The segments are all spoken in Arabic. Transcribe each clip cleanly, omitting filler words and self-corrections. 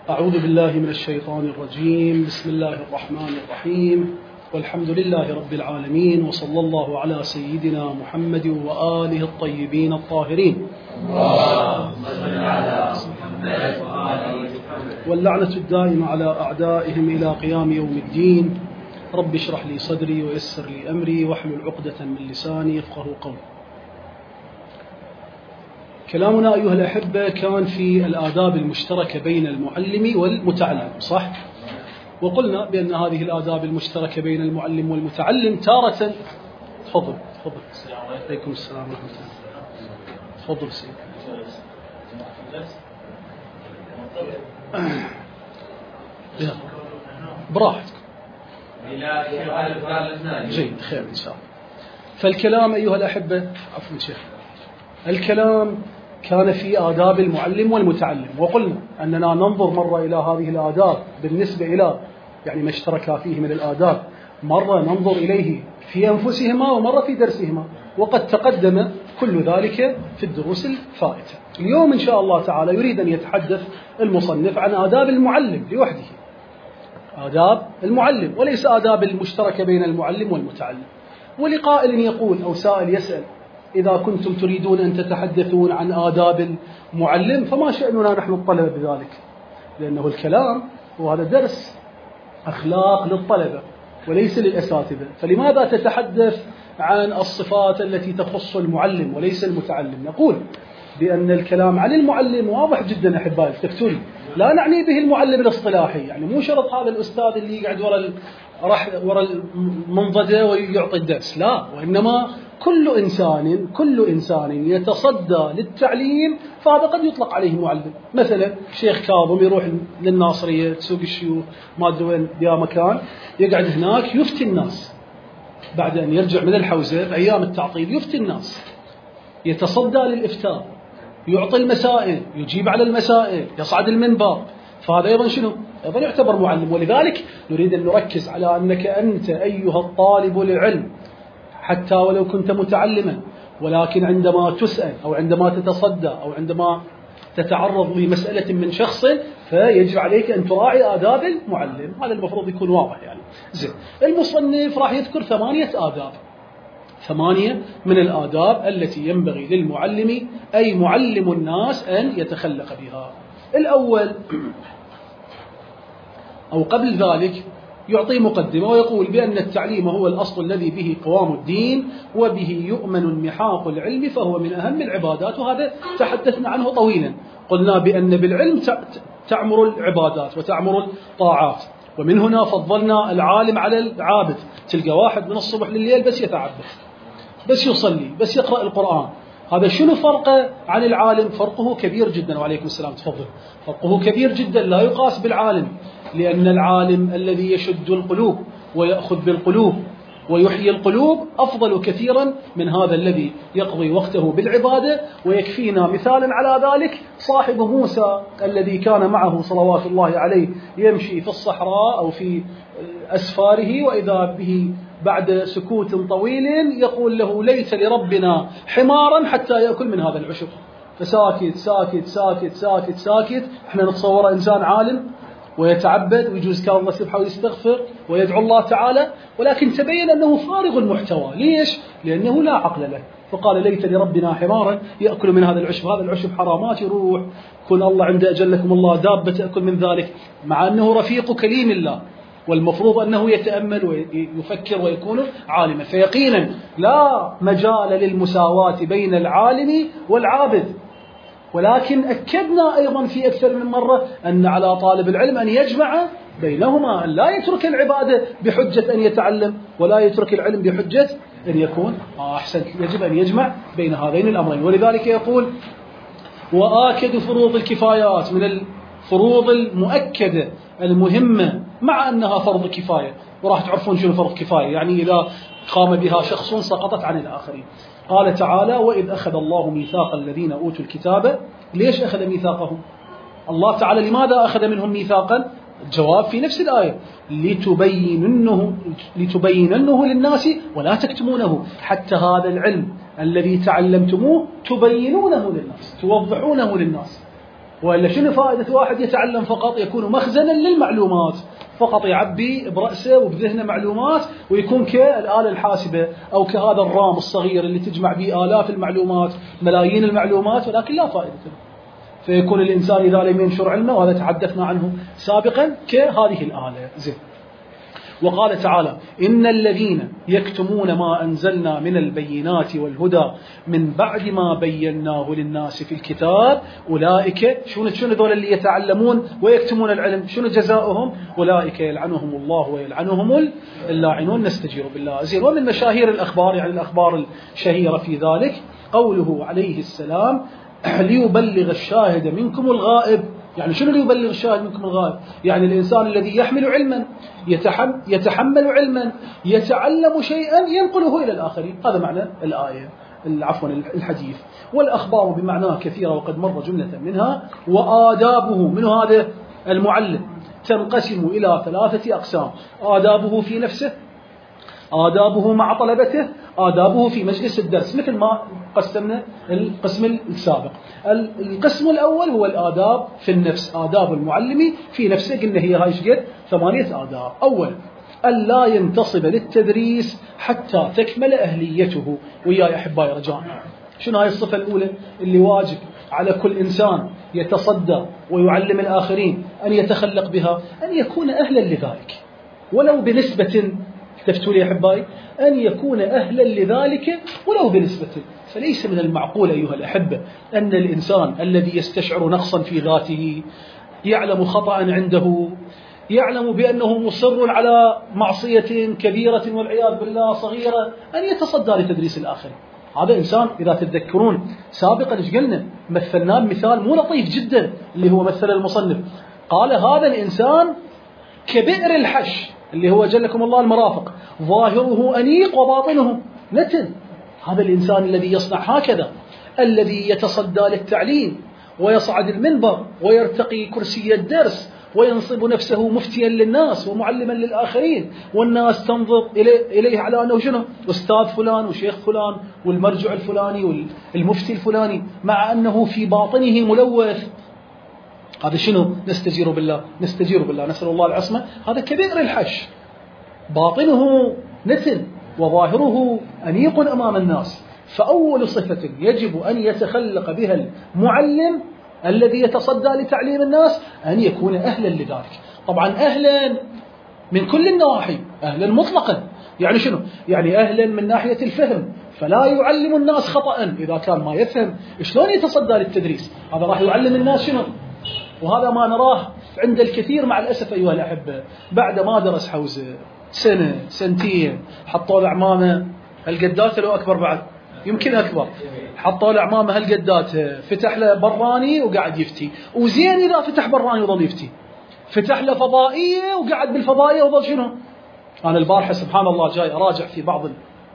أعوذ بالله من الشيطان الرجيم. بسم الله الرحمن الرحيم، والحمد لله رب العالمين، وصلى الله على سيدنا محمد وآله الطيبين الطاهرين. واللعنة الدائمة على أعدائهم إلى قيام يوم الدين. رب اشرح لي صدري ويسر لي أمري واحلل عقدة من لساني يفقهوا قولي. كلامنا أيها الأحبة كان في الآداب المشتركة بين المعلم والمتعلم، صح؟ وقلنا بأن هذه الآداب المشتركة بين المعلم والمتعلم تارة. تفضل. عليكم السلام ورحمة الله. تفضل سيدي. براحتك. جيد، خير إن شاء الله. فالكلام أيها الأحبة، عفوا شيخ، الكلام كان في آداب المعلم والمتعلم، وقلنا أننا ننظر مرة إلى هذه الآداب بالنسبة إلى ما اشتركا فيه من الآداب، مرة ننظر إليه في أنفسهما ومرة في درسهما، وقد تقدم كل ذلك في الدروس الفائتة. اليوم إن شاء الله تعالى يريد أن يتحدث المصنف عن آداب المعلم لوحده، آداب المعلم وليس آداب المشتركة بين المعلم والمتعلم. ولقائل يقول أو سائل يسأل: إذا كنتم تريدون أن تتحدثون عن آداب المعلم فما شأننا نحن الطلبة بذلك؟ لأنه الكلام وهذا درس أخلاق للطلبة وليس للأساتذة، فلماذا تتحدث عن الصفات التي تخص المعلم وليس المتعلم؟ نقول بأن الكلام عن المعلم واضح جدا أحبائي، افتكتوني، لا نعني به المعلم الاصطلاحي، مو شرط هذا الأستاذ اللي يقعد وراء المنضدة ويعطي الدرس، لا، وإنما كل إنسان يتصدى للتعليم فهذا قد يطلق عليه معلم. مثلا شيخ كاظم يروح للناصرية سوق الشيوخ ما أدري وين بيا مكان، يقعد هناك يفتي الناس، بعد أن يرجع من الحوزة بأيام التعطيل يفتي الناس، يتصدى للإفتاء، يعطي المسائل، يجيب على المسائل، يصعد المنبر، فهذا أيضا شنو؟ أيضا يعتبر معلم. ولذلك نريد أن نركز على أنك أنت أيها الطالب للعلم حتى ولو كنت متعلما، ولكن عندما تسأل أو عندما تتصدى أو عندما تتعرض لمسألة من شخص فيجب عليك أن تراعي آداب المعلم. هذا المفروض يكون واضح زين. المصنف راح يذكر 8 آداب، 8 من الآداب التي ينبغي للمعلم أي معلم الناس أن يتخلق بها. الأول أو قبل ذلك يعطي مقدمة ويقول بأن التعليم هو الأصل الذي به قوام الدين وبه يؤمن محاق العلم فهو من أهم العبادات، وهذا تحدثنا عنه طويلا. قلنا بأن بالعلم تعمر العبادات وتعمر الطاعات، ومن هنا فضلنا العالم على العابد. تلقى واحد من الصبح لليل بس يتعبد، بس يصلي، بس يقرأ القرآن، هذا شنو فرقه عن العالم؟ فرقه كبير جدا. وعليكم السلام، تفضل. فرقه كبير جدا لا يقاس بالعالم، لأن العالم الذي يشد القلوب ويأخذ بالقلوب ويحيي القلوب أفضل كثيرا من هذا الذي يقضي وقته بالعبادة. ويكفينا مثالا على ذلك صاحب موسى الذي كان معه صلوات الله عليه يمشي في الصحراء أو في أسفاره، وإذا به بعد سكوت طويل يقول له: ليت لربنا حمارا حتى يأكل من هذا العشب. فساكت ساكت ساكت ساكت ساكت. احنا نتصور إنسان عالم ويتعبد ويجوز كان الله سبحانه ويستغفر ويدعو الله تعالى، ولكن تبين أنه فارغ المحتوى. ليش؟ لأنه لا عقل له. فقال: ليت لربنا حمارا يأكل من هذا العشب. هذا العشب حرامات، يروح كن الله عند أجلكم الله دابة تأكل من ذلك، مع أنه رفيق كليم الله، والمفروض أنه يتأمل ويفكر ويكون عالما. فيقينا لا مجال للمساواة بين العالم والعابد، ولكن أكدنا أيضا في أكثر من مرة أن على طالب العلم أن يجمع بينهما، أن لا يترك العبادة بحجة أن يتعلم ولا يترك العلم بحجة أن يكون أحسن. يجب أن يجمع بين هذين الأمرين. ولذلك يقول: وآكد فروض الكفايات، من الفروض المؤكدة المهمة مع أنها فرض كفاية، وراح تعرفون شنو فرض كفاية، إذا قام بها شخص سقطت عن الآخرين. قال تعالى: وإذ أخذ الله ميثاق الذين أوتوا الكتاب. ليش أخذ ميثاقهم الله تعالى؟ لماذا أخذ منهم ميثاقا؟ الجواب في نفس الآية: لتبيننه للناس ولا تكتمونه، حتى هذا العلم الذي تعلمتموه تبينونه للناس، توضحونه للناس. وإلا شنو فائدة واحد يتعلم فقط يكون مخزنا للمعلومات، فقط يعبي برأسه وبذهنه معلومات ويكون كالآلة الحاسبة أو كهذا الرام الصغير اللي تجمع به آلاف المعلومات ملايين المعلومات ولكن لا فائدة له. فيكون الإنسان إذا لم ينشر علمه، وهذا تحدثنا عنه سابقا، كهذه الآلة. زين. وقال تعالى: إن الذين يكتمون ما أنزلنا من البينات والهدى من بعد ما بيناه للناس في الكتاب أولئك شنو ذول اللي يتعلمون ويكتمون العلم شنو جزاؤهم؟ أولئك يلعنهم الله ويلعنهم اللاعنون. نستجير بالله. زين. ومن مشاهير الأخبار، يعني الأخبار الشهيرة في ذلك، قوله عليه السلام: ليبلغ الشاهد منكم الغائب. يعني شنو ليبلغ الشاهد منكم الغائب؟ يعني الإنسان الذي يحمل علما، يتحمل علما، يتعلم شيئا ينقله إلى الآخرين. هذا معنى الآية، عفوا الحديث. والأخبار بمعناه كثيرة وقد مر جملة منها. وآدابه، من هذا المعلم، تنقسم إلى 3 أقسام: آدابه في نفسه، آدابه مع طلبته، آدابه في مجلس الدرس، مثل ما قسمنا القسم السابق. القسم الأول هو الآداب في النفس، آداب المعلم في نفسه، قلنا هي هاي شقد 8 آداب. أول: ألا ينتصب للتدريس حتى تكمل أهليته. وياي أحبائي رجاء، شنو هاي الصفة الأولى اللي واجب على كل إنسان يتصدى ويعلم الآخرين أن يتخلق بها؟ أن يكون أهلا لذلك ولو بنسبة. تفتوا لي أحبائي، أن يكون أهلا لذلك ولو بنسبة. فليس من المعقول أيها الأحبة أن الإنسان الذي يستشعر نقصا في ذاته، يعلم خطأ عنده، يعلم بأنه مصر على معصية كبيرة والعياذ بالله صغيرة، أن يتصدى لتدريس الآخرين. هذا إنسان، إذا تتذكرون سابقا إيش قلنا، مثلناه بمثال مو لطيف جدا اللي هو مثل المصنف، قال: هذا الإنسان كبئر الحش، اللي هو جلكم الله المرافق، ظاهره أنيق وباطنه نتن. هذا الإنسان الذي يصنع هكذا، الذي يتصدى للتعليم ويصعد المنبر ويرتقي كرسي الدرس وينصب نفسه مفتيا للناس ومعلما للآخرين، والناس تنظر إليه على أنه شنو؟ أستاذ فلان وشيخ فلان والمرجع الفلاني والمفتي الفلاني، مع أنه في باطنه ملوث. هذا شنو؟ نستجير بالله، نسأل الله العصمة. هذا كبير الحش، باطنه نتن وظاهره أنيق أمام الناس. فأول صفة يجب أن يتخلق بها المعلم الذي يتصدى لتعليم الناس أن يكون أهلا لذلك. طبعا أهلا من كل النواحي، أهلا مطلقا. يعني شنو؟ يعني أهلا من ناحية الفهم، فلا يعلم الناس خطأ إذا كان ما يفهم. شلون يتصدى للتدريس؟ هذا راح يعلم الناس شنو؟ وهذا ما نراه عند الكثير مع الأسف أيها الأحبة. بعد ما درس حوزة سنة سنتين، حطوا له عمامة هالقدات لو أكبر، بعد يمكن أكبر، حطوا له عمامة هالقدات، فتح له براني وقاعد يفتي. وزين إذا فتح براني وظل يفتي، فتح له فضائية وقاعد بالفضائية وظل شنو؟ أنا البارحة سبحان الله جاي أراجع في بعض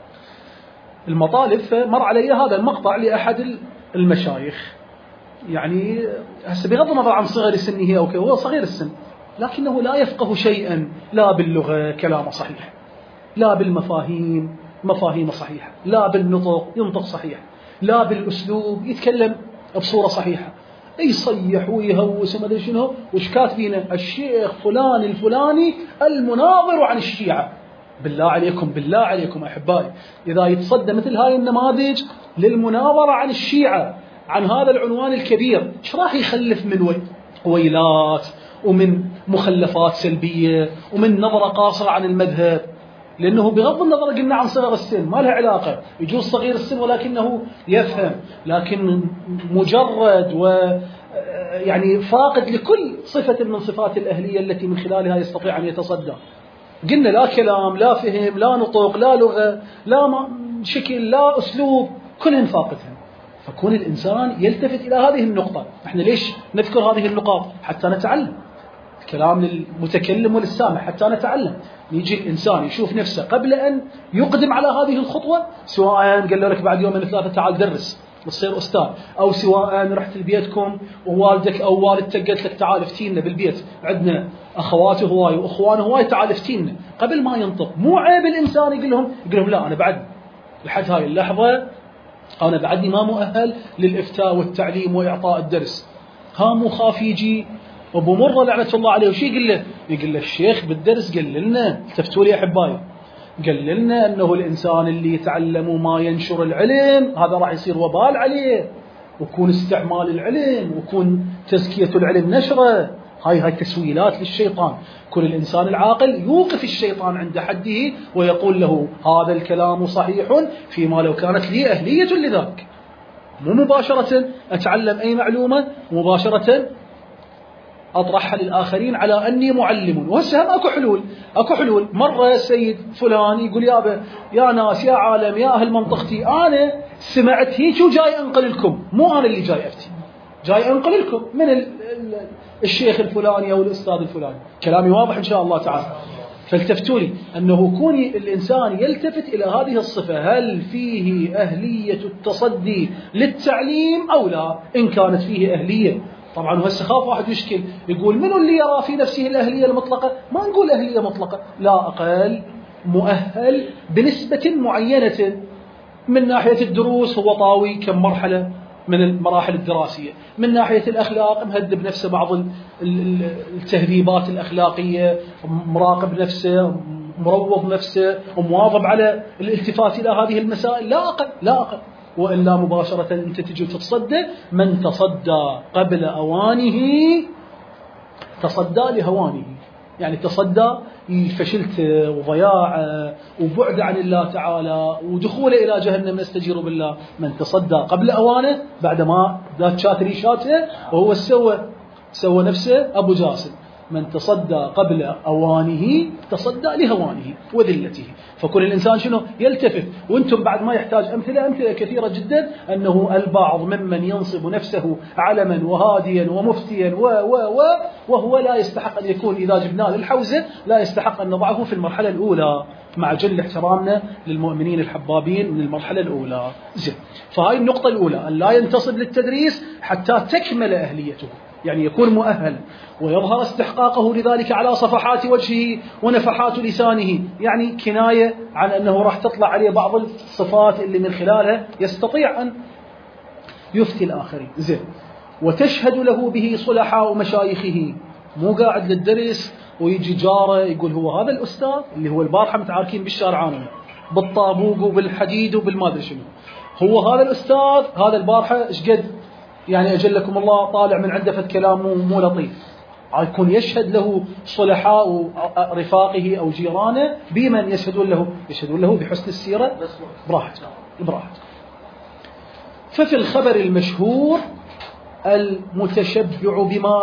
المطالب، فمر علي هذا المقطع لأحد المشايخ، يعني هسه بغض النظر عن صغر سنه أو هو صغير السن، لكنه لا يفقه شيئا، لا باللغة كلامه صحيح، لا بالمفاهيم مفاهيم صحيحة، لا بالنطق ينطق صحيح، لا بالأسلوب يتكلم بصورة صحيحة، يصيح ويهوس وما ادري شنو. وش كاتبينه؟ الشيخ فلان الفلاني المناظر عن الشيعة. بالله عليكم أحبائي، إذا يتصدى مثل هاي النماذج للمناظرة عن الشيعة، عن هذا العنوان الكبير، ايش راح يخلف من ويلات ومن مخلفات سلبية ومن نظرة قاصرة عن المذهب؟ لأنه بغض النظر قلنا عن صغر السن، ما لها علاقة، يجوز صغير السن ولكنه يفهم، لكن مجرد يعني فاقد لكل صفة من صفات الأهلية التي من خلالها يستطيع أن يتصدى. قلنا لا كلام، لا فهم، لا نطق، لا لغة، لا شكل، لا أسلوب، كلهن فاقدهن. فكون الإنسان يلتفت إلى هذه النقطة. احنا ليش نذكر هذه النقاط؟ حتى نتعلم الكلام للمتكلم وللسامع، حتى نتعلم. يجي الإنسان يشوف نفسه قبل أن يقدم على هذه الخطوة، سواء قال لك بعد يومين 3 تعال درس وتصير أستاذ، أو سواء رحت لبيتكم ووالدك أو والدتك قالت لك تعال افتينا بالبيت، عندنا أخواته هواي وأخوانه هواي، تعال افتينا. قبل ما ينطق، مو عيب الإنسان يقول لهم لا، أنا بعد لحد هاي اللحظة أنا بعدني ما مؤهل للإفتاء والتعليم وإعطاء الدرس. هامو خاف يجي أبو مرة لعنة الله عليه، وشي يقول له؟ يقول له الشيخ بالدرس قال لنا، التفتوا لي أحبائي، قال لنا أنه الإنسان اللي يتعلم وما ينشر العلم هذا راح يصير وبال عليه، ويكون استعمال العلم ويكون تزكية العلم نشره. هاي تسويلات للشيطان. كل الإنسان العاقل يوقف الشيطان عند حده ويقول له هذا الكلام صحيح فيما لو كانت لي أهلية لذاك، مو مباشرة أتعلم أي معلومة مباشرة أطرحها للآخرين على أني معلم. وهسه أكو حلول. مرة السيد فلان يقول يا ناس يا عالم يا أهل منطقتي، أنا سمعت هيك وجاي أنقل لكم، مو أنا اللي جاي أفتي، جاي أنقل لكم من الشيخ الفلاني أو الأستاذ الفلاني. كلامي واضح إن شاء الله تعالى. فالتفتوا لي أنه كون الإنسان يلتفت إلى هذه الصفة، هل فيه أهلية التصدي للتعليم أو لا؟ إن كانت فيه أهلية، طبعا هسه خاف واحد يشكل يقول منو اللي يرى في نفسه الأهلية المطلقة؟ ما نقول أهلية مطلقة، لا أقل مؤهل بنسبة معينة. من ناحية الدروس هو طاوي كم مرحلة من المراحل الدراسية، من ناحية الأخلاق مهذب نفسه بعض التهذيبات الأخلاقية، مراقب نفسه، مروض نفسه، ومواظب على الالتفات إلى هذه المسائل، لا أقل. وإلا مباشرة أنت تجي تتصدى. من تصدى قبل أوانه تصدى لهوانه، يعني تصدى فشلت وضياعه وبعد عن الله تعالى ودخوله إلى جهنم نستجير بالله. من تصدى قبل أوانه بعدما ذات شات ريشاته وهو سوى نفسه أبو جاسم. من تصدى قبل أوانه تصدى لهوانه وذلته. فكل الإنسان شنو يلتفت. وانتم بعد ما يحتاج أمثلة كثيرة جدا، أنه البعض ممن ينصب نفسه علما وهاديا ومفتيا وهو لا يستحق أن يكون، إذا جبناه للحوزة لا يستحق أن نضعه في المرحلة الأولى، مع جل احترامنا للمؤمنين الحبابين من المرحلة الأولى. زين. فهاي النقطة الأولى، أن لا ينتصب للتدريس حتى تكمل أهليته، يعني يكون مؤهل ويظهر استحقاقه لذلك على صفحات وجهه ونفحات لسانه، يعني كناية عن أنه راح تطلع عليه بعض الصفات اللي من خلالها يستطيع أن يفتي الآخرين. زين. وتشهد له به صلحاء مشايخه، مو قاعد للدرس ويجي جاره يقول هو هذا الأستاذ اللي هو البارحة متعاركين بالشارعان بالطابوق وبالحديد وبالمادري شنو، هو هذا الأستاذ هذا البارحة إشقد يعني أجلكم الله طالع من عنده فد كلام مو لطيف. يكون يشهد له صلحاء رفاقه أو جيرانه بمن يشهدون له بحسن السيرة براحته. ففي الخبر المشهور المتشبع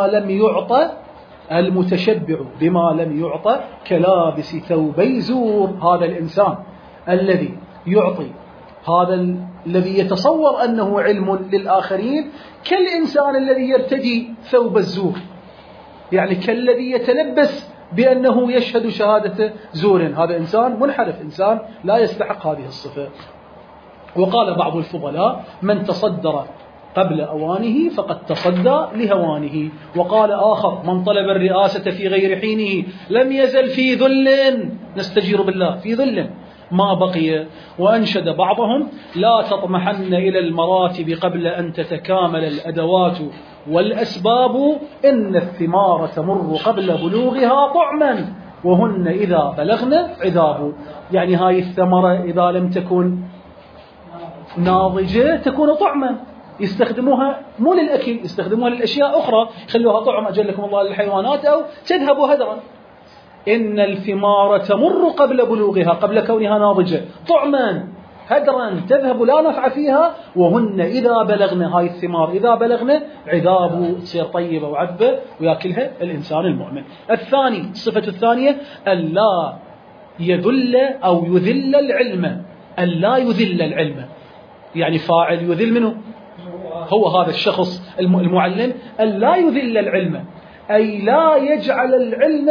بما لم يعطى كلابس ثوبي زور. هذا الإنسان الذي يعطي، هذا الذي يتصور أنه علم للآخرين، كالإنسان الذي يرتدي ثوب الزور، يعني كالذي يتلبس بأنه يشهد شهادة زور. هذا إنسان منحرف، إنسان لا يستحق هذه الصفة. وقال بعض الفضلاء من تصدر قبل أوانه فقد تصدى لهوانه. وقال آخر من طلب الرئاسة في غير حينه لم يزل في ذل، نستجير بالله، في ذل ما بقي. وأنشد بعضهم لا تطمحن إلى المراتب قبل أن تتكامل الأدوات والأسباب، إن الثمار تمر قبل بلوغها طعما وهن إذا بلغن عذاب. يعني هاي الثمرة إذا لم تكن ناضجة تكون طعما، يستخدموها مو للأكل، يستخدموها للأشياء أخرى، يخلوها طعم أجلكم الله للحيوانات أو تذهب هدرا. إن الثمار تمر قبل بلوغها، قبل كونها ناضجة، طعما هدرا تذهب لا نفع فيها، وهن إذا بلغن، هاي الثمار إذا بلغن عذاب، تصير طيبة وعذبة ويأكلها الإنسان المؤمن. الثاني، الصفة الثانية ألا يذل أو يذل العلم. ألا يذل العلم، يعني فاعل يذل منه هو هذا الشخص المعلم. ألا يذل العلم أي لا يجعل العلم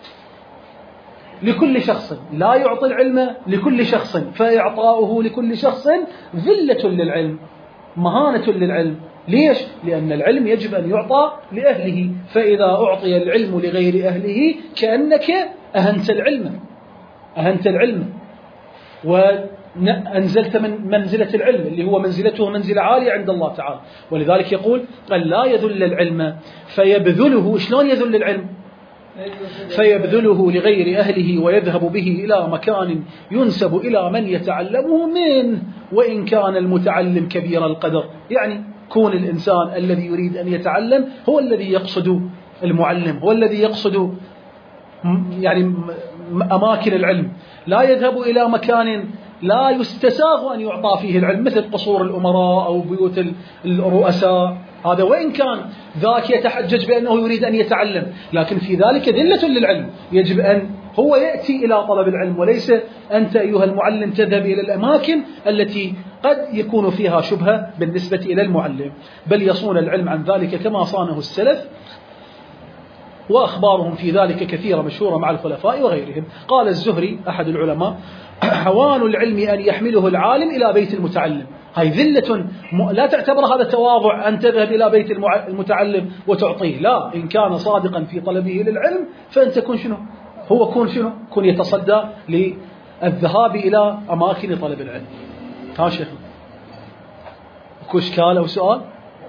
لكل شخص، لا يعطي العلم لكل شخص، فإعطاؤه لكل شخص ذلة للعلم، مهانة للعلم. ليش؟ لأن العلم يجب أن يعطى لأهله، فإذا أعطي العلم لغير أهله كأنك أهنت العلم. أنزلت من منزلة العلم اللي هو منزلته منزلة عالية عند الله تعالى. ولذلك يقول قال لا يذل العلم فيبذله. شلون يذل العلم؟ فيبذله لغير أهله ويذهب به إلى مكان ينسب إلى من يتعلمه منه وإن كان المتعلم كبير القدر. يعني كون الإنسان الذي يريد أن يتعلم هو الذي يقصد المعلم، هو الذي يقصد يعني أماكن العلم، لا يذهب إلى مكان لا يستساغ أن يعطى فيه العلم مثل قصور الأمراء أو بيوت الرؤساء. هذا وإن كان ذاك يتحجج بأنه يريد أن يتعلم، لكن في ذلك ذلة للعلم. يجب أن هو يأتي إلى طلب العلم، وليس أنت أيها المعلم تذهب إلى الأماكن التي قد يكون فيها شبهة بالنسبة إلى المعلم، بل يصون العلم عن ذلك كما صانه السلف، وأخبارهم في ذلك كثيرة مشهورة مع الخلفاء وغيرهم. قال الزهري أحد العلماء: هوان العلم أن يحمله العالم إلى بيت المتعلم. هاي ذلة، لا تعتبر هذا تواضع أن تذهب إلى بيت المتعلم وتعطيه، لا، إن كان صادقا في طلبه للعلم فأنت كن شنو؟ هو كن شنو؟ كن يتصدى للذهاب إلى أماكن طلب العلم. ها شيخ اكو اشكال او سؤال؟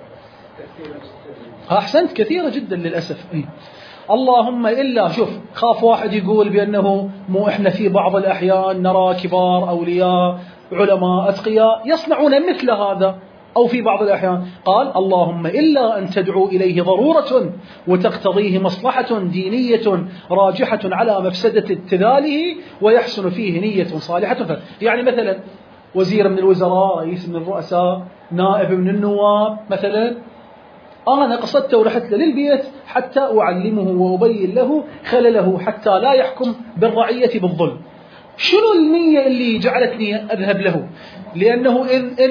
احسنت، كثيره جدا للاسف. اللهم الا شوف، خاف واحد يقول بانه مو احنا في بعض الاحيان نرى كبار اولياء علماء اتقياء يصنعون مثل هذا، او في بعض الاحيان قال اللهم الا ان تدعو اليه ضروره وتقتضيه مصلحه دينيه راجحه على مفسده اتذاله ويحسن فيه نيه صالحه. يعني مثلا وزير من الوزراء، رئيس من الرؤساء، نائب من النواب مثلا، أنا قصدت ورحت له للبيت حتى أعلمه وأبين له خلله حتى لا يحكم بالرعية بالظلم. شنو النية اللي جعلتني أذهب له؟ لأنه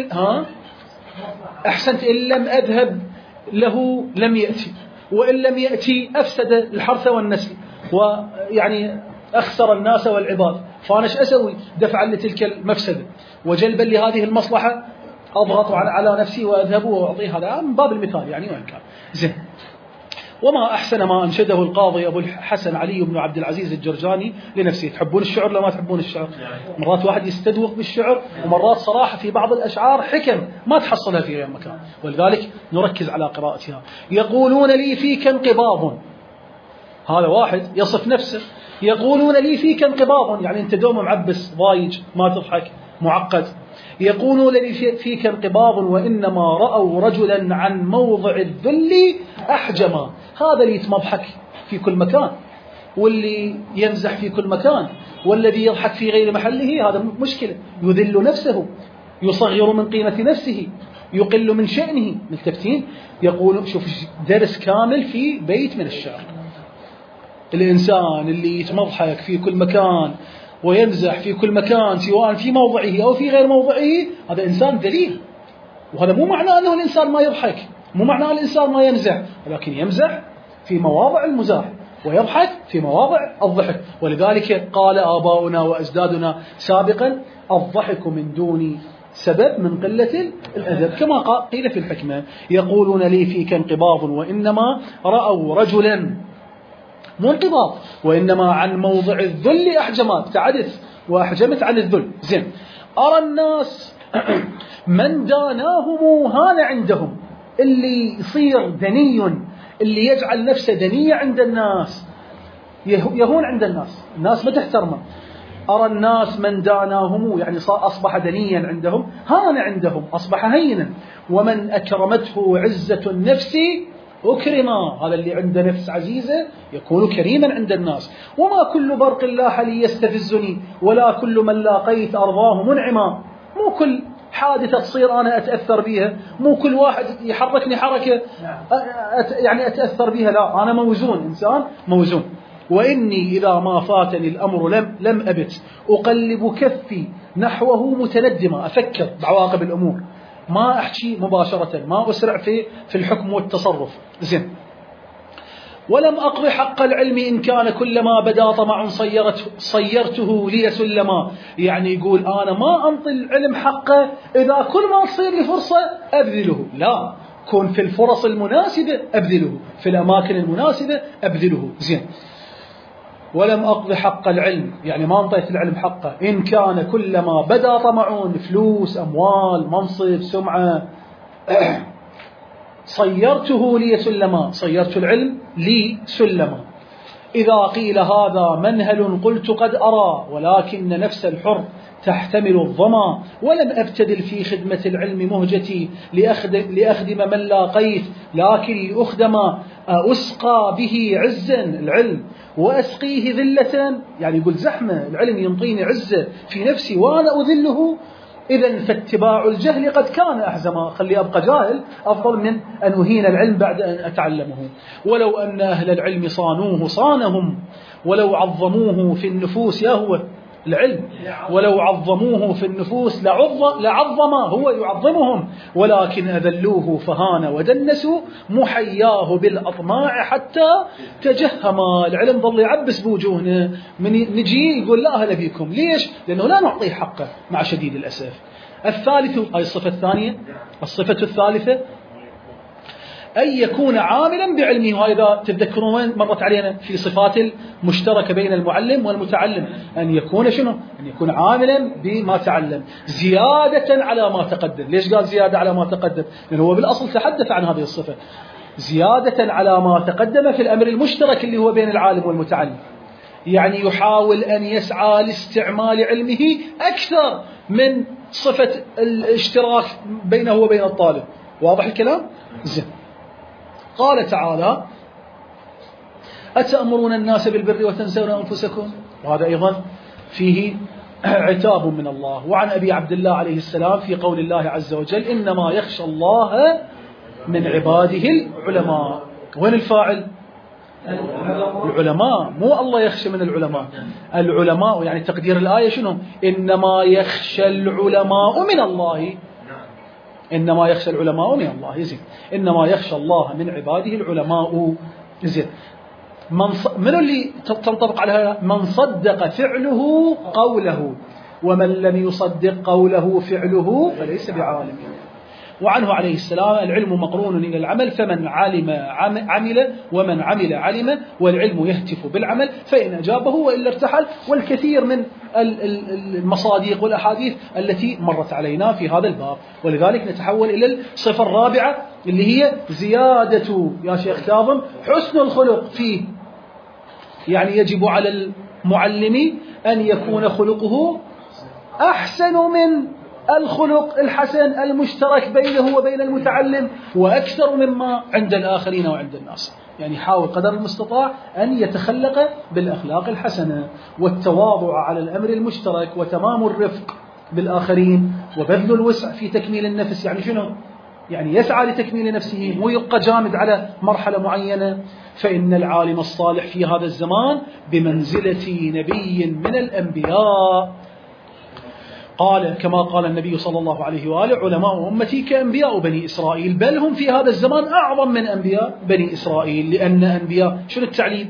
أحسنت، إن لم أذهب له لم يأتي، وإن لم يأتي أفسد الحرث والنسل، ويعني أخسر الناس والعباد. فأنا ايش أسوي؟ دفعا لتلك المفسدة وجلبا لهذه المصلحة أضغط على نفسي وأذهب وأعطيه. هذا من باب المثال يعني، وإن كان زين. وما أحسن ما أنشده القاضي أبو الحسن علي بن عبد العزيز الجرجاني لنفسه. تحبون الشعر لو ما تحبون الشعر؟ مرات واحد يستدوق بالشعر، ومرات صراحة في بعض الأشعار حكم ما تحصلها في غير مكان، ولذلك نركز على قراءتها. يقولون لي فيك انقباض، هذا واحد يصف نفسه، يقولون لي فيك انقباض، يعني أنت دوم معبس ضايج ما تضحك معقد. يقولون لي فيك انقباض وإنما رأوا رجلا عن موضع الذل أحجما. هذا اللي يتمضحك في كل مكان، واللي يمزح في كل مكان، والذي يضحك في غير محله، هذا مشكلة. يذل نفسه، يصغر من قيمة نفسه، يقل من شأنه. ملتفتين؟ يقول شوف درس كامل في بيت من الشعر. الإنسان اللي يتمضحك في كل مكان ويمزح في كل مكان سواء في موضعه أو في غير موضعه، هذا إنسان ذليل. وهذا مو معناه أنه الإنسان ما يضحك، مو معناه الإنسان ما يمزح، ولكن يمزح في مواضع المزاح ويضحك في مواضع الضحك. ولذلك قال آباؤنا وأجدادنا سابقا: الضحك من دون سبب من قلة الأدب، كما قيل في الحكمة. يقولون لي فيك انقباض وإنما رأوا رجلا، مو انقباض، وإنما عن موضع الذل أحجمات، تعدت وأحجمت عن الذل. زين. أرى الناس من داناهم هان عندهم، اللي يصير دني، اللي يجعل نفسه دنية عند الناس، يهون عند الناس، الناس ما تحترمه. أرى الناس من داناهم، يعني أصبح دنيا عندهم، هان عندهم، أصبح هينا. ومن أكرمته عزة النفس أكرما، هذا اللي عنده نفس عزيزة يكون كريما عند الناس. وما كل برق لاح لي يستفزني ولا كل من لاقيت أرضاه منعما. مو كل حادثة تصير أنا أتأثر بها، مو كل واحد يحركني حركة يعني أتأثر بها، لا، أنا موزون، إنسان موزون. وإني إذا ما فاتني الأمر لم أبت أقلب كفي نحوه متندما، أفكر بعواقب الأمور، ما أحكي مباشرة، ما أسرع في الحكم والتصرف. زين. ولم أقضي حق العلم إن كان كلما بدا طمع صيرته لي سلما. يعني يقول أنا ما أنطي العلم حقه إذا كل ما تصير لي فرصة أبذله، لا، كن في الفرص المناسبة أبذله، في الأماكن المناسبة أبذله. زين. ولم أقض حق العلم، يعني ما انطيت العلم حقه. إن كان كلما بدا طمعون، فلوس، أموال، منصب، سمعة، صيرته لي سلما، صيرت العلم لي سلما. إذا قيل هذا منهل قلت قد أرى، ولكن نفس الحر تحتمل الظما، ولم أبتدل في خدمة العلم مهجتي لأخدم من لاقيت، لكن لأخدم أسقى به عزا، العلم، وأسقيه ذلة، يعني يقول زحمة العلم ينطيني عزة في نفسي وأنا أذله. إذن فاتباع الجهل قد كان أحزما، خلي أبقى جاهل أفضل من أن أهين العلم بعد أن أتعلمه. ولو أن أهل العلم صانوه صانهم، ولو عظموه في النفوس، يا هو العلم، ولو عظموه في النفوس لعظم هو يعظمهم، ولكن أذلوه فهان ودنسوا، محياه بالأطماع حتى تجهما. العلم ظل يعبس بوجوهنا، من نجي يقول لا أهلا بكم. ليش؟ لأنه لا نعطيه حقه مع شديد الأسف. الثالث، هاي الصفة الثانية. الصفة الثالثة أن يكون عاملا بعلمه. وإذا تتذكرون وين مرت علينا في صفات المشتركة بين المعلم والمتعلم، أن يكون شنو؟ أن يكون عاملا بما تعلم زيادة على ما تقدم. ليش قال زيادة على ما تقدم؟ لأنه هو بالأصل تحدث عن هذه الصفة، زيادة على ما تقدم في الأمر المشترك اللي هو بين العالم والمتعلم. يعني يحاول أن يسعى لاستعمال علمه أكثر من صفة الاشتراك بينه وبين الطالب. واضح الكلام؟ زين. قال تعالى: أتأمرون الناس بالبر وتنسون أنفسكم، وهذا أيضا فيه عتاب من الله. وعن أبي عبد الله عليه السلام في قول الله عز وجل: إنما يخشى الله من عباده العلماء. وين الفاعل؟ العلماء، مو الله يخشى من العلماء، العلماء. يعني تقدير الآية شنو؟ إنما يخشى العلماء من الله، إنما يخشى العلماء من الله. زين. إنما يخشى الله من عباده العلماء. زين. من اللي تنطبق على من صدق فعله قوله، ومن لم يصدق قوله فعله فليس بعالم. وعنه عليه السلام: العلم مقرون إلى العمل، فمن علم عمل، ومن عمل علم، والعلم يهتف بالعمل، فإن أجابه وإلا ارتحل. والكثير من المصادق والأحاديث التي مرت علينا في هذا الباب. ولذلك نتحول إلى الصفة الرابعة اللي هي زيادة، يا شيخ كاظم، حسن الخلق فيه. يعني يجب على المعلم أن يكون خلقه أحسن من الخلق الحسن المشترك بينه وبين المتعلم، وأكثر مما عند الآخرين وعند الناس. يعني حاول قدر المستطاع أن يتخلق بالأخلاق الحسنة والتواضع على الأمر المشترك، وتمام الرفق بالآخرين، وبذل الوسع في تكميل النفس. يعني شنو؟ يعني يسعى لتكميل نفسه، مو يبقى جامد على مرحلة معينة. فإن العالم الصالح في هذا الزمان بمنزلة نبي من الأنبياء. قال كما قال النبي صلى الله عليه وآله: علماء أمتي كأنبياء بني إسرائيل، بل هم في هذا الزمان أعظم من أنبياء بني إسرائيل. لأن أنبياء، شنو التعليل؟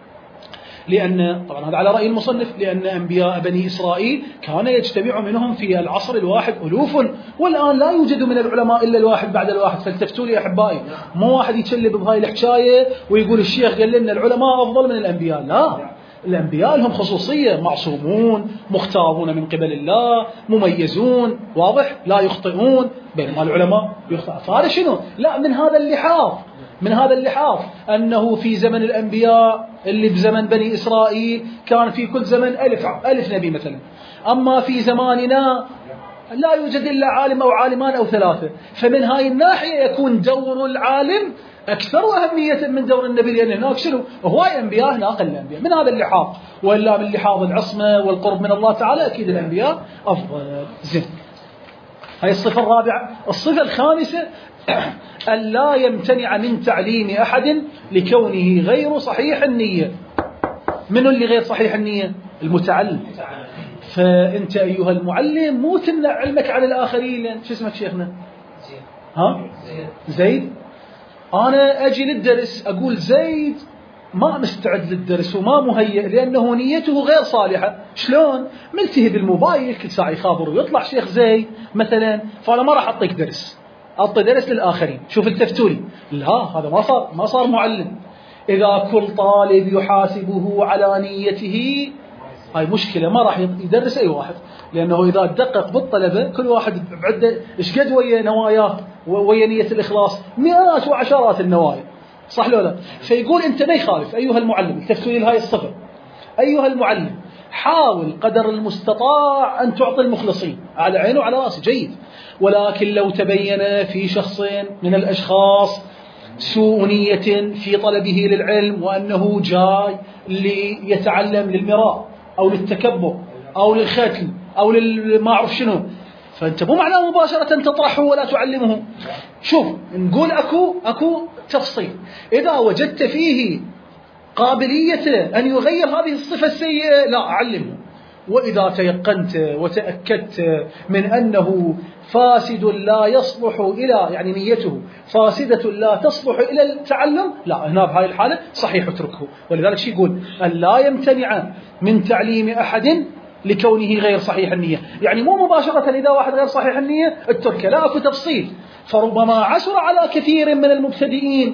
لأن طبعا هذا على رأي المصنف، لأن أنبياء بني إسرائيل كان يجتمع منهم في العصر الواحد ألوف، والآن لا يوجد من العلماء إلا الواحد بعد الواحد. فالتفتوا لي أحبائي، مو واحد يتشلب بهاي الحكاية ويقول الشيخ قال لنا العلماء أفضل من الأنبياء. لا، الأنبياء لهم خصوصية، معصومون، مختارون من قبل الله، مميزون، واضح، لا يخطئون، بينما العلماء يخطئ. فهذا شنو؟ لا، من هذا اللحاظ أنه في زمن الأنبياء اللي بزمن بني إسرائيل كان في كل زمن ألف نبي مثلا. أما في زماننا لا يوجد إلا عالم أو عالمان أو ثلاثة. فمن هاي الناحية يكون دور العالم أكثر أهمية من دور النبي، لأن هناك شنو؟ هواي أنبياء، هناك الأنبياء. من هذا اللحاظ، وإلا من لحاظ العصمة والقرب من الله تعالى أكيد الأنبياء أفضل. زين. هاي الصفة الرابعة. الصفة الخامسة: أن لا يمتنع من تعليم أحد لكونه غير صحيح النية. من اللي غير صحيح النية؟ المتعلم. فأنت أيها المعلم مو تمنع علمك على الآخرين. شو اسمك شيخنا؟ زيد. أنا أجي للدرس أقول زيد ما مستعد للدرس وما مهيئ لأنه نيته غير صالحة. شلون؟ ملتهي بالموبايل كل ساعة يخابر ويطلع شيخ زيد مثلا، فأنا ما راح أعطيك درس، أعطي درس للآخرين. شوف التفتولي، لا، هذا ما صار معلم. إذا كل طالب يحاسبه على نيته هاي مشكلة، ما راح يدرس أي واحد، لأنه إذا دقق بالطلبة كل واحد بعده إيش قد ويا نواياه ويا نية الإخلاص مئات وعشرات النوايا، صح لو لا؟ فيقول أنت ما يخالف أيها المعلم، التفسير هاي الصفة، أيها المعلم حاول قدر المستطاع أن تعطي المخلصين، على عينه وعلى رأسه جيد، ولكن لو تبين في شخص من الأشخاص سوء نية في طلبه للعلم، وأنه جاي ليتعلم للمراء أو للتكبر أو للختل أو ما أعرف شنو، فأنت مو معناه مباشرة تطرحه ولا تعلمه. شوف نقول أكو تفصيل، إذا وجدت فيه قابلية أن يغير هذه الصفة السيئة لا أعلمه، وإذا تيقنت وتأكدت من أنه فاسد لا يصلح إلى، يعني نيته فاسدة لا تصلح إلى التعلم، لا هنا بهاي الحالة صحيح اتركه. ولذلك شي يقول أن لا يمتنع من تعليم أحد لكونه غير صحيح النية، يعني مو مباشرة إذا واحد غير صحيح النية اتركه، لا أكو تفصيل. فربما عسر على كثير من المبتدئين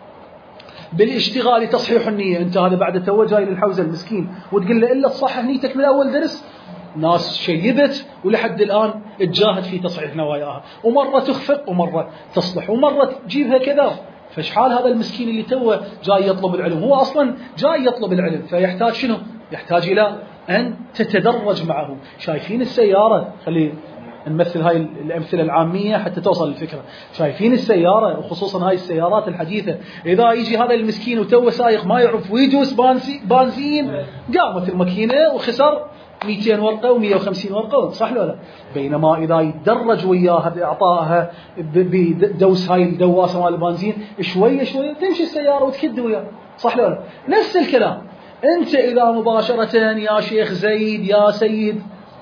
بالاشتغال تصحيح النية، أنت هذا بعد تو جاي للحوزة المسكين وتقول له إلا تصحح نيتك من أول درس، ناس شيبت ولحد الآن تجاهد في تصحيح نواياها، ومرة تخفق ومرة تصلح ومرة تجيبها كذا. فشحال هذا المسكين اللي توه جاي يطلب العلم، هو أصلا جاي يطلب العلم، فيحتاج شنو؟ يحتاج إلى أن تتدرج معه. شايفين السيارة، خلي نمثل هاي الأمثلة العامية حتى توصل الفكرة. شايفين السيارة، وخصوصا هاي السيارات الحديثة، إذا يجي هذا المسكين وتوه سايق ما يعرف ويدوس بنزين، قامت الماكينة وخسر 200 ورقة و150 ورقة، صح ولا لا؟ بينما إذا يتدرج وياها بإعطائها بدوس هاي الدواسة مال البنزين شوية شوية تمشي السيارة وتكد وياها، صح ولا لا؟ نفس الكلام. أنت إذا مباشرة يا شيخ زيد يا سيد،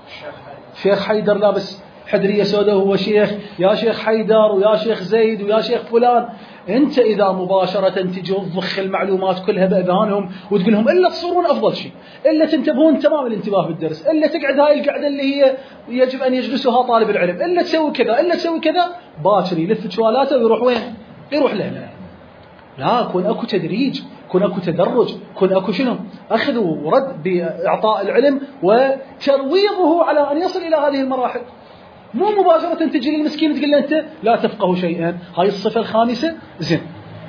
شيخ حيدر لابس حدرية سوداء وهو شيخ، يا شيخ حيدر ويا شيخ زيد ويا شيخ فلان، أنت إذا مباشرة تجي تضخ المعلومات كلها بأذهانهم وتقول لهم إلا تصورون أفضل شيء، إلا تنتبهون تمام الانتباه بالدرس، إلا تقعد هاي القعدة اللي هي يجب أن يجلسها طالب العلم، إلا تسوي كذا إلا تسوي كذا، باكر يلف شوالاته ويروح وين؟ يروح لهنا. لا، كون أكو تدريج، كون أكو تدرج، كون أكو شنو؟ أخذ ورد بإعطاء العلم وترويضه على أن يصل إلى هذه المراحل. مو مباشرة تجي للمسكين تقول له أنت لا تفقه شيئا. هاي الصفة الخامسة. زين.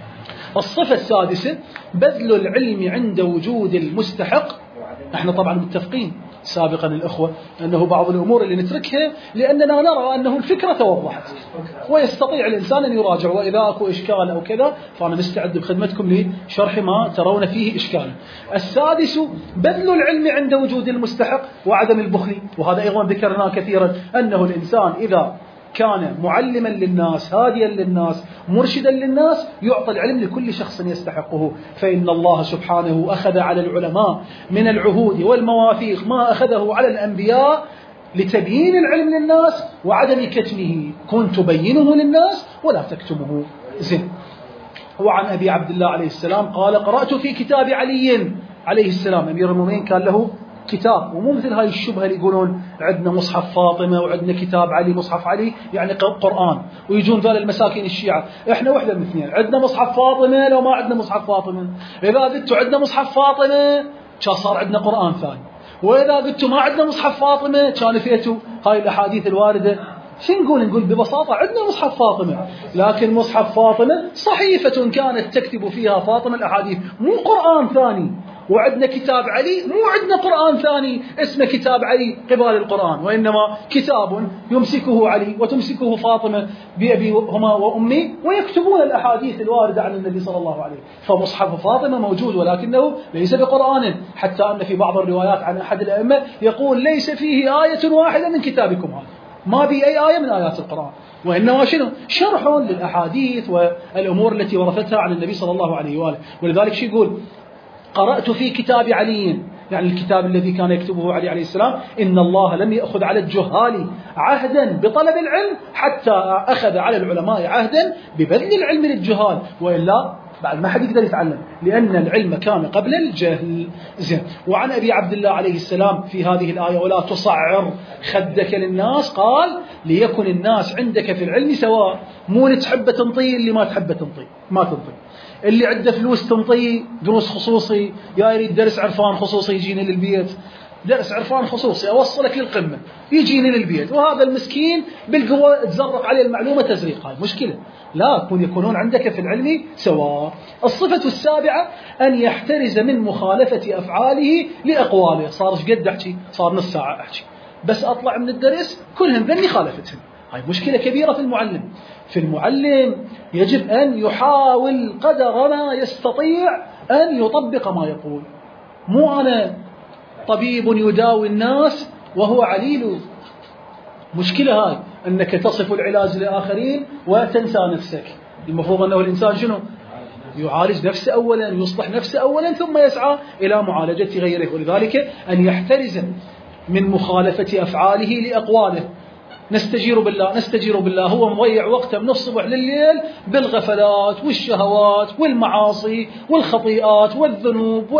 الصفة السادسة بذل العلم عند وجود المستحق. احنا طبعا متفقين سابقا الأخوة أنه بعض الأمور اللي نتركها لأننا نرى أنه الفكرة توضحت ويستطيع الإنسان أن يراجع، وإذا أكو إشكال أو كذا فأنا مستعد بخدمتكم لشرح ما ترون فيه إشكال. السادس بذل العلم عند وجود المستحق وعدم البخل، وهذا أيضا ذكرناه كثيرا، أنه الإنسان إذا كان معلما للناس هاديا للناس مرشدا للناس يعطي العلم لكل شخص يستحقه. فإن الله سبحانه أخذ على العلماء من العهود والمواثيق ما أخذه على الأنبياء لتبيين العلم للناس وعدم كتمه، كن تبينه للناس ولا تكتمه. زين. وعن أبي عبد الله عليه السلام قال قرأت في كتاب علي عليه السلام، أمير المؤمنين كان له كتاب، ومو مثل هاي الشبهة اللي يقولون عندنا مصحف فاطمة وعندنا كتاب علي، مصحف علي يعني قرآن، ويجون ذول المساكين الشيعة احنا وحدة من اثنين، عندنا مصحف فاطمة لو ما عندنا مصحف فاطمة، إذا قلتوا عندنا مصحف فاطمة كان صار عندنا قرآن ثاني، وإذا قلتوا ما عندنا مصحف فاطمة كان فيتوا هاي الأحاديث الواردة. شو نقول ببساطة عندنا مصحف فاطمة، لكن مصحف فاطمة صحيفة كانت تكتب فيها فاطمة الأحاديث، مو قرآن ثاني. وعندنا كتاب علي، مو عندنا قرآن ثاني اسمه كتاب علي قبال القرآن، وإنما كتاب يمسكه علي وتمسكه فاطمة بأبيهما وأمي ويكتبون الأحاديث الواردة عن النبي صلى الله عليه. فمصحف فاطمة موجود ولكنه ليس بقرآن، حتى أن في بعض الروايات عن أحد الأئمة يقول ليس فيه آية واحدة من كتابكم هذا، ما بي أي آية من آيات القرآن، وإنما شنو؟ شرح للأحاديث والأمور التي ورثتها عن النبي صلى الله عليه وآله. ولذلك شو يقول؟ قرأت في كتاب علي، يعني الكتاب الذي كان يكتبه علي عليه السلام، إن الله لم يأخذ على الجهال عهدا بطلب العلم حتى أخذ على العلماء عهدا ببذل العلم للجهال، وإلا بعد ما حد يقدر يتعلم، لأن العلم كان قبل الجهل. زين. وعن أبي عبد الله عليه السلام في هذه الآية ولا تصعر خدك للناس، قال ليكن الناس عندك في العلم سواء، مو تحب تنطي اللي ما تحب تنطي ما تنطي. اللي عنده فلوس تنطيه دروس خصوصي، يا يريد درس عرفان خصوصي يجيني للبيت، درس عرفان خصوصي أوصلك للقمة يجيني للبيت، وهذا المسكين بالقوة تزرق عليه المعلومة تزريق. هاي مشكلة. لا، يكونون عندك في العلم سواء. الصفة السابعة أن يحترز من مخالفة أفعاله لأقواله. صار ايش قد أحكي؟ صار نص ساعة أحكي، بس أطلع من الدرس كلهم ذني خالفتهم. هاي مشكلة كبيرة في المعلم. في المعلم يجب أن يحاول قدر ما يستطيع أن يطبق ما يقول. مو أنا طبيب يداوي الناس وهو عليل. مشكلة هاي أنك تصف العلاج لآخرين وتنسى نفسك. المفروض أنه الإنسان شنو؟ يعالج نفسه أولا، يصلح نفسه أولا، ثم يسعى إلى معالجة غيره. ولذلك أن يحترز من مخالفة أفعاله لأقواله. نستجير بالله هو مضيع وقته من الصبح لليل بالغفلات والشهوات والمعاصي والخطيئات والذنوب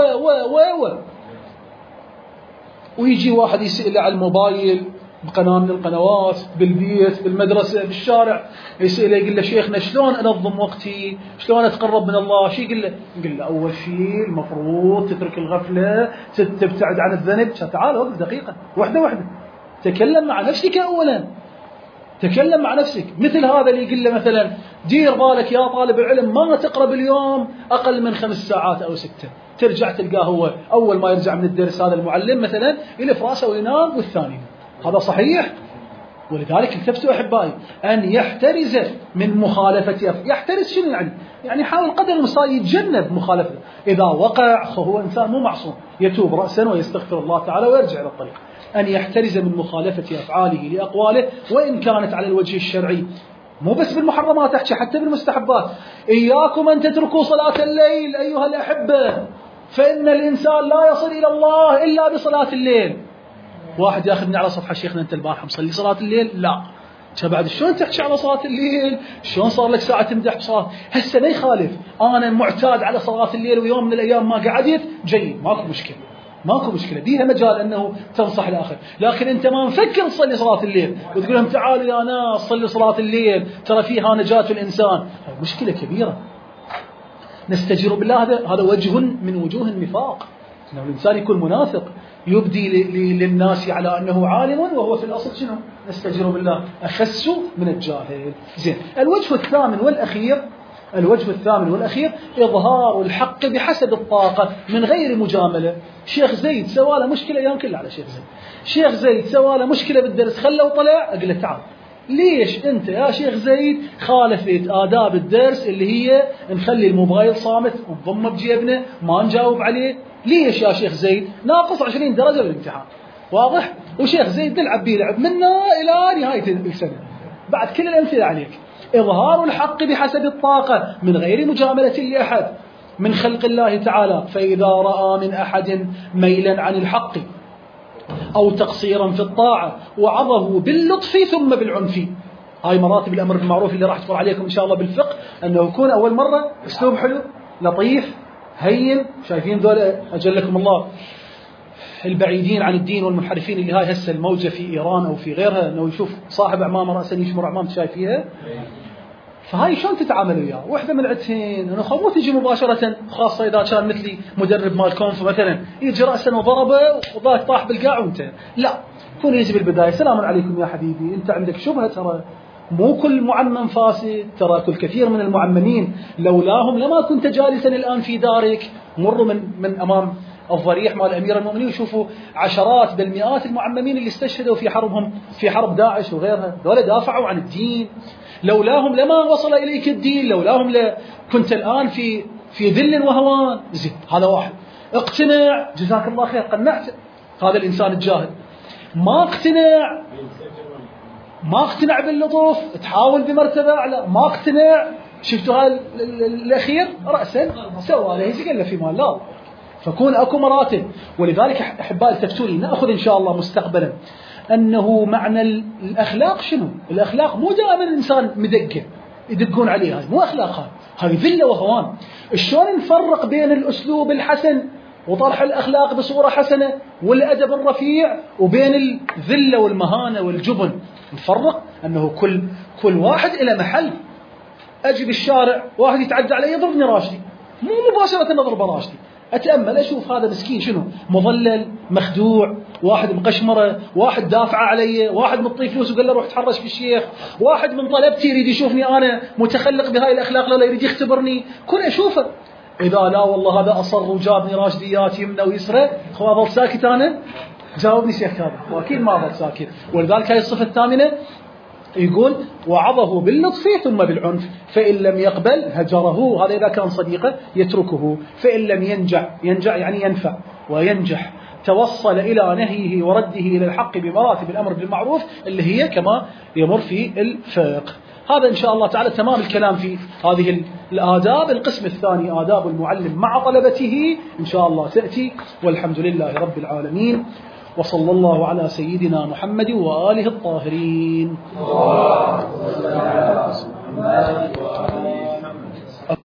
ويجي واحد يسأله على الموبايل بقناة من القنوات، بالبيت، بالمدرسة، بالشارع، يسأله يقول له شيخنا شلون أنظم وقتي، شلون أتقرب من الله؟ شي يقول له أول شيء المفروض تترك الغفلة، تبتعد عن الذنب. تعال وقف دقيقة واحدة، تكلم مع نفسك أولا، تكلم مع نفسك. مثل هذا اللي يقول له مثلا دير بالك يا طالب العلم ما تقرأ باليوم أقل من 5 ساعات أو 6، ترجع تلقاه هو أول ما يرجع من الدرس هذا المعلم مثلا يلف راسه وينام والثاني. هذا صحيح؟ ولذلك التفتوا أحبائي أن يحترز من مخالفة. يحترز شنو يعني؟ يعني حاول قدر المستطاع يتجنب مخالفته. إذا وقع فهو إنسان مو معصوم، يتوب رأسا ويستغفر الله تعالى ويرجع إلى الطريق. أن يحترز من مخالفة أفعاله لأقواله وإن كانت على الوجه الشرعي. مو بس بالمحرمات أحكي، حتى بالمستحبات. إياكم أن تتركوا صلاة الليل أيها الأحبة، فإن الإنسان لا يصل إلى الله إلا بصلاة الليل. واحد ياخذني على صفحة شيخنا أنت البارحة مصلي صلاة الليل؟ لا. بعد شلون تحكي على صلاة الليل؟ شلون صار لك ساعة تمدح بصلاة؟ هسه ما يخالف، أنا معتاد على صلاة الليل ويوم من الأيام ما قعدت، جيد، ماكو مشكلة، بيها مجال أنه تنصح الآخر. لكن أنت ما مفكر تصلي صلاة الليل وتقول لهم تعالوا يا ناس صلي صلاة الليل ترى فيها نجاة الإنسان. هذه مشكلة كبيرة. نستجير بالله. هذا وجه من وجوه النفاق، أنه الإنسان يكون منافق يبدي للناس على أنه عالم وهو في الأصل شنو؟ نستجير بالله أخس من الجاهل. زين. الوجه الثامن والأخير إظهار الحق بحسب الطاقة من غير مجاملة. شيخ زيد سواله مشكلة، أيام كلها على شيخ زيد سواله مشكلة بالدرس، خله وطلع، أقول له تعال ليش أنت يا شيخ زيد خالفت آداب الدرس اللي هي نخلي الموبايل صامت ونضمه بجيبنا ما نجاوب عليه؟ ليش يا شيخ زيد؟ ناقص 20 درجة بالامتحان، واضح؟ وشيخ زيد نلعب بيه لعب منا إلى نهاية السنة. بعد كل الأمثلة عليك. إظهار الحق بحسب الطاقة من غير مجاملة لأحد من خلق الله تعالى. فإذا رأى من أحد ميلا عن الحق أو تقصيرا في الطاعة وعظه باللطف ثم بالعنف. هاي مراتب الأمر بالمعروف اللي راح تقول عليكم إن شاء الله بالفقه، أنه يكون أول مرة أسلوب حلو لطيف هين. شايفين ذول أجلكم الله البعيدين عن الدين والمنحرفين اللي هاي هسه الموجة في إيران أو في غيرها، أنه يشوف صاحب عمامة رأسا يشمر عمام شايفيها. فهاي شلون تتعاملوا وياه؟ واحدة من عدتين أنا مو تجي مباشرة، خاصة إذا كان مثلي مدرب مال كونف مثلا يجي رأسا وضربه وضاك طاح بالقاع وانت لا، كون يجي بالبداية السلام عليكم يا حبيبي أنت عندك شبهة، ترى مو كل معمم فاسد، ترى كل كثير من المعممين لولاهم لما كنت جالسا الآن في دارك. مروا من أمام الضريح مال أمير المؤمنين وشوفوا عشرات بل مئات المعممين اللي استشهدوا في حربهم، في حرب داعش وغيرها، دول دافعوا عن الدين. لولاهم لما وصل إليك الدين، لولاهم كنت الآن في ذل وهوان. زين، هذا واحد. اقتنع، جزاك الله خير، قنعت هذا الإنسان الجاهل. ما اقتنع باللطف، تحاول بمرتبة أعلى. ما اقتنع، شفتوا هذا الأخير رأسا سوى له يزقل في مال لا. فكون أكو مراتب. ولذلك أحبائي التفتوني نأخذ إن شاء الله مستقبلا أنه معنى الأخلاق شنو؟ الأخلاق مو دائما الإنسان مدقة يدقون عليها، هاي مو أخلاق، هاي ذلة وهوان. شلون نفرق بين الأسلوب الحسن وطرح الأخلاق بصورة حسنة والأدب الرفيع وبين الذلة والمهانة والجبن؟ نفرق أنه كل واحد إلى محل. أجي بالشارع واحد يتعدى علي يضربني راشدي، مو مباشرة نضرب راشدي، أتأمل أشوف هذا مسكين شنو، مضلل، مخدوع، واحد مقشمرة، واحد دافع علي، واحد مطي فلوس وقال له روح تحرش بالشيخ، واحد من طلبتي يريد يشوفني أنا متخلق بهاي الأخلاق لا يريد يختبرني، كل أشوفه. إذا لا والله هذا أصر وجابني راشديات يمنى ويسرى، هو أظل ساكت أنا؟ جاوبني شيخ كاظم، وأكيد ما أظل ساكت. ولذلك هاي الصفة الثامنة يقول وعظه باللطف ثم بالعنف، فإن لم يقبل هجره، هذا إذا كان صديقه يتركه، فإن لم ينجع يعني ينفع وينجح، توصل إلى نهيه ورده إلى الحق بمراتب الأمر بالمعروف اللي هي كما يمر في الفقه. هذا إن شاء الله تعالى تمام الكلام في هذه الآداب. القسم الثاني آداب المعلم مع طلبته إن شاء الله تأتي، والحمد لله رب العالمين، وصلى الله على سيدنا محمد وآله الطاهرين.